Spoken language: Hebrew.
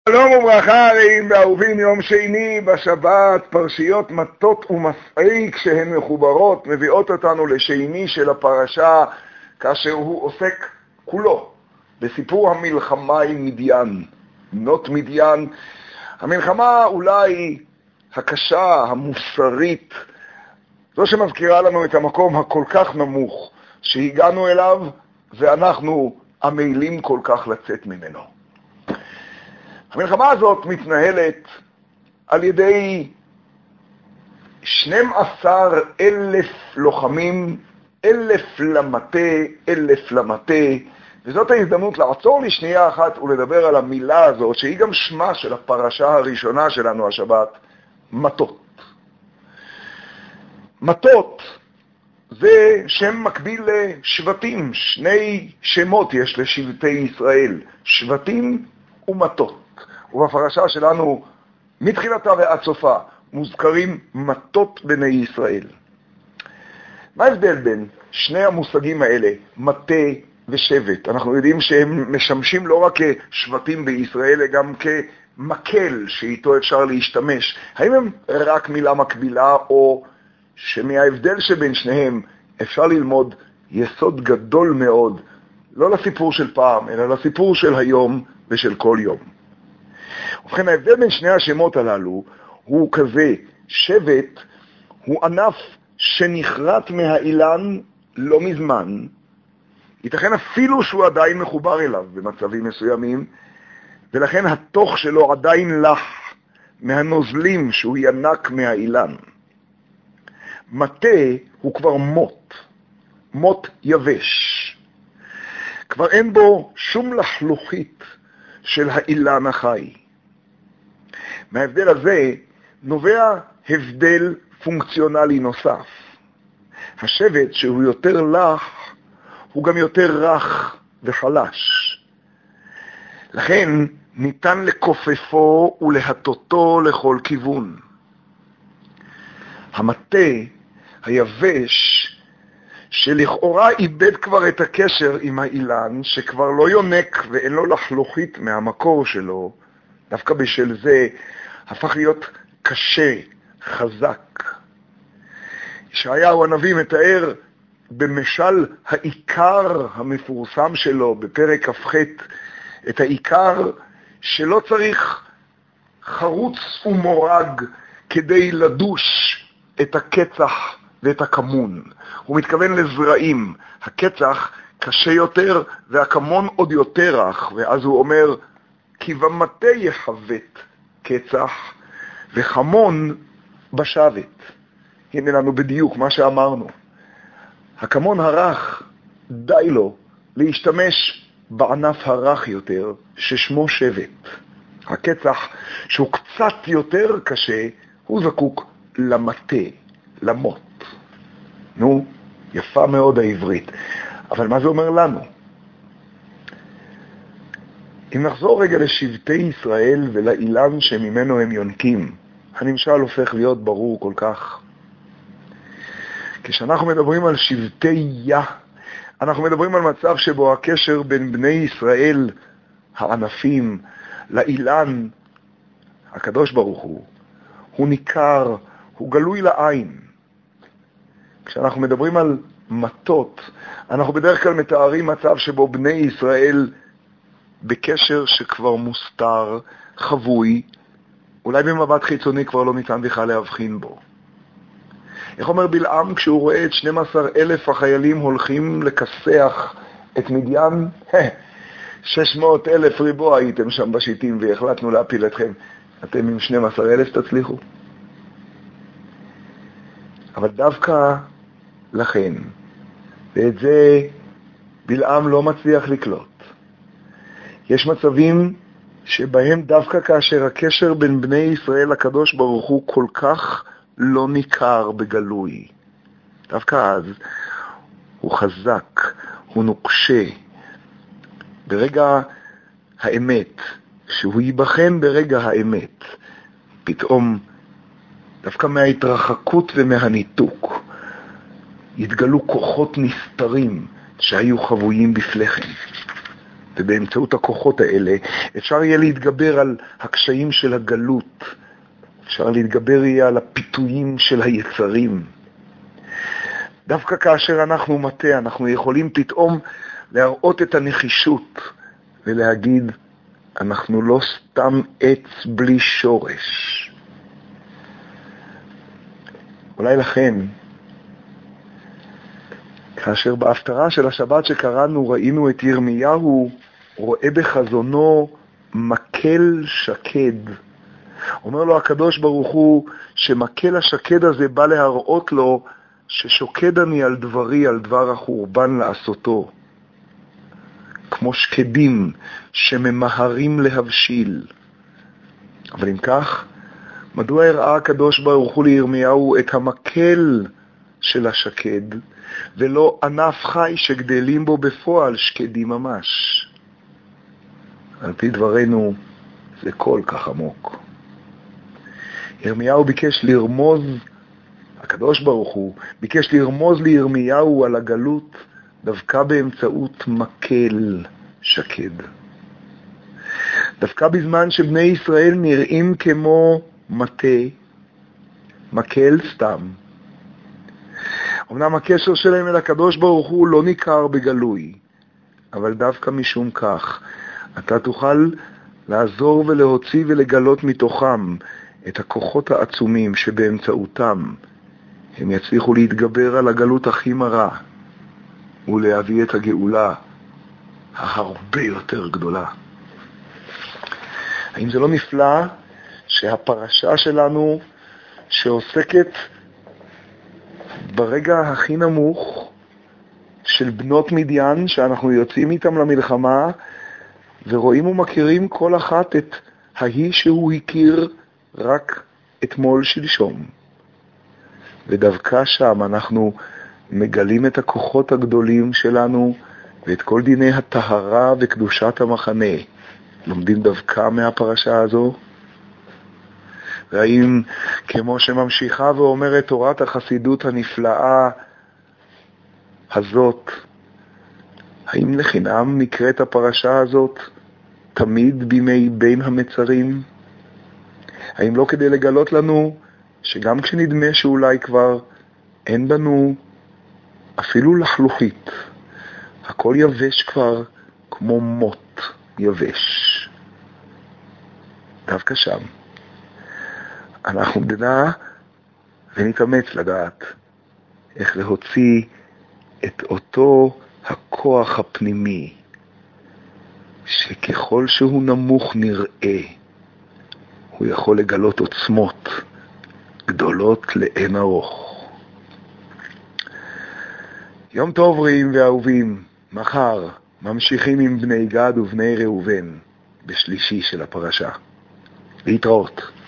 שלום וברכה רעים ואהובים, יום שני בשבת, פרשיות מטות ומסעי כשהן מחוברות מביאות אותנו לשני של הפרשה, כאשר הוא עוסק כולו בסיפור המלחמה עם מדיין, בנות מדיין, המלחמה אולי הקשה, המוסרית, זו שמזכירה לנו את המקום הכל כך נמוך שהגענו אליו ואנחנו עמלים כל כך לצאת ממנו. המלחמה הזאת מתנהלת על ידי 12,000 לוחמים, 1,000 למטה, וזאת ההזדמנות לעצור לשנייה אחת ולדבר על המילה הזאת, שהיא גם שמה של הפרשה הראשונה שלנו השבת, מטות. מטות זה שם מקביל לשבטים, שני שמות יש לשבטי ישראל, שבטים ומטות. ובפרשה שלנו, מתחילתה ועד סופה, מוזכרים מטות בני ישראל. מה ההבדל בין שני המושגים האלה, מטה ושבט? אנחנו יודעים שהם משמשים לא רק כשבטים בישראל, אלא גם כמקל שאיתו אפשר להשתמש. האם הם רק מילה מקבילה, או שמההבדל שבין שניהם אפשר ללמוד יסוד גדול מאוד, לא לסיפור של פעם, אלא לסיפור של היום ושל כל יום? ובכן, ההבדל בין שני השמות הללו הוא כזה: שבט הוא ענף שנחרט מהאילן לא מזמן, ייתכן אפילו שהוא עדיין מחובר אליו במצבים מסוימים, ולכן התוך שלו עדיין לח מהנוזלים שהוא ינק מהאילן. מטה הוא כבר מוט יבש, כבר אין בו שום לחלוכית של האילן החי. מההבדל הזה נובע הבדל פונקציונלי נוסף. השבט שהוא יותר לח הוא גם יותר רך וחלש. לכן ניתן לכופפו ולהטוטו לכל כיוון. המטה היבש שלכאורה איבד כבר את הקשר עם האילן, שכבר לא יונק ואין לו לחלוכית מהמקור שלו, דווקא בשל זה הפך להיות קשה, חזק. ישעיהו הנביא מתאר במשל העיקר המפורסם שלו בפרק כ"ח, את העיקר שלא צריך חרוץ ומורג כדי לדוש את הקצח ואת הכמון. הוא מתכוון לזרעים. הקצח קשה יותר והכמון עוד יותר רך, ואז הוא אומר, כי במטה יחבט קצח וכמון בשבת. הנה לנו בדיוק מה שאמרנו. הכמון הרך די לו להשתמש בענף הרך יותר ששמו שבט. הקצח שהוא קצת יותר קשה הוא זקוק למטה, למוט. נו, יפה מאוד העברית. אבל מה זה אומר לנו? אם נחזור רגע לשבטי ישראל ולאילן שממנו הם יונקים, הנמשל הופך להיות ברור כל כך. כשאנחנו מדברים על שבטי אנחנו מדברים על מצב שבו הקשר בין בני ישראל, הענפים, לאילן, הקדוש ברוך הוא ניכר, הוא גלוי לעין. כשאנחנו מדברים על מטות, אנחנו בדרך כלל מתארים מצב שבו בני ישראל בקשר שכבר מוסתר, חבוי, אולי במבט חיצוני כבר לא ניתן בכלל להבחין בו. איך אומר בלעם כשהוא רואה את 12,000 החיילים הולכים לכסח את מדיין? 600,000 ריבוע הייתם שם בשיטים והחלטנו להפיל אתכם. אתם עם 12,000 תצליחו. אבל דווקא לכן, ואת זה בלעם לא מצליח לקלוט, יש מצבים שבהם דווקא כאשר הקשר בין בני ישראל לקדוש ברוך הוא כל כך לא ניכר בגלוי, דווקא אז הוא חזק, הוא נוקשה. ברגע האמת, שהוא ייבחן ברגע האמת, פתאום דווקא מההתרחקות ומהניתוק יתגלו כוחות נסתרים שהיו חבויים בפלחם. ובאמצעות הכוחות האלה אפשר יהיה להתגבר על הקשיים של הגלות, אפשר להתגבר יהיה על הפיתויים של היצרים. דווקא כאשר אנחנו מטה, אנחנו יכולים פתאום להראות את הנחישות ולהגיד, אנחנו לא סתם עץ בלי שורש. אולי לכן, כאשר בהפטרה של השבת שקראנו ראינו את ירמיהו רואה בחזונו מקל שקד. אומר לו הקדוש ברוך הוא שמקל השקד הזה בא להראות לו ששוקד אני על דברי, על דבר החורבן לעשותו. כמו שקדים שממהרים להבשיל. אבל אם כך, מדוע הראה הקדוש ברוך הוא לירמיהו את המקל של השקד, ולא ענף חי שגדלים בו בפועל שקדים ממש? על פי דברנו זה כל כך עמוק. ירמיהו ביקש לרמוז, הקדוש ברוך הוא ביקש לרמוז לירמיהו על הגלות דווקא באמצעות מקל שקד. דווקא בזמן שבני ישראל נראים כמו מטה, מקל סתם. אמנם הקשר שלהם אל הקדוש ברוך הוא לא ניכר בגלוי, אבל דווקא משום כך אתה תוכל לעזור ולהוציא ולגלות מתוכם את הכוחות העצומים שבאמצעותם הם יצליחו להתגבר על הגלות הכי מרה ולהביא את הגאולה הרבה יותר גדולה. האם זה לא נפלא שהפרשה שלנו שעוסקת ברגע הכי נמוך של בנות מדיין, שאנחנו יוצאים איתם למלחמה ורואים ומכירים כל אחת את ההיא שהוא הכיר רק אתמול שלשום, ודווקא שם אנחנו מגלים את הכוחות הגדולים שלנו ואת כל דיני הטהרה וקדושת המחנה לומדים דווקא מהפרשה הזו? והאם כמו שממשיכה ואומרת תורת החסידות הנפלאה הזאת, האם לחינם נקראת הפרשה הזאת תמיד בימי בין המצרים? האם לא כדי לגלות לנו שגם כשנדמה שאולי כבר אין בנו אפילו לחלוכית, הכל יבש כבר כמו מות יבש. דווקא שם אנחנו נדע ונתאמץ לדעת איך להוציא את אותו הכוח הפנימי שככל שהוא נמוך נראה, הוא יכול לגלות עוצמות גדולות לאין ארוך. יום טוב רעים ואהובים, מחר ממשיכים עם בני גד ובני ראובן בשלישי של הפרשה. להתראות.